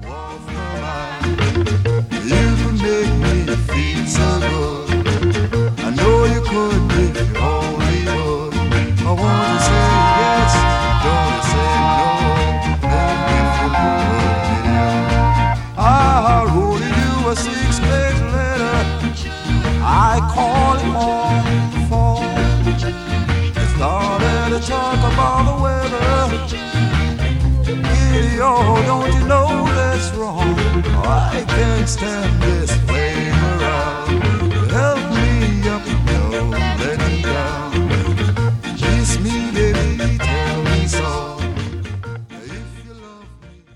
You can make me feel so good. I know you could if you only would. I want to say yes, don't you say no. And if you would, I wrote you a 6-page letter. I called him on the phone. I started to talk about the weather. Idiot, don't you know that's wrong? I can't stand it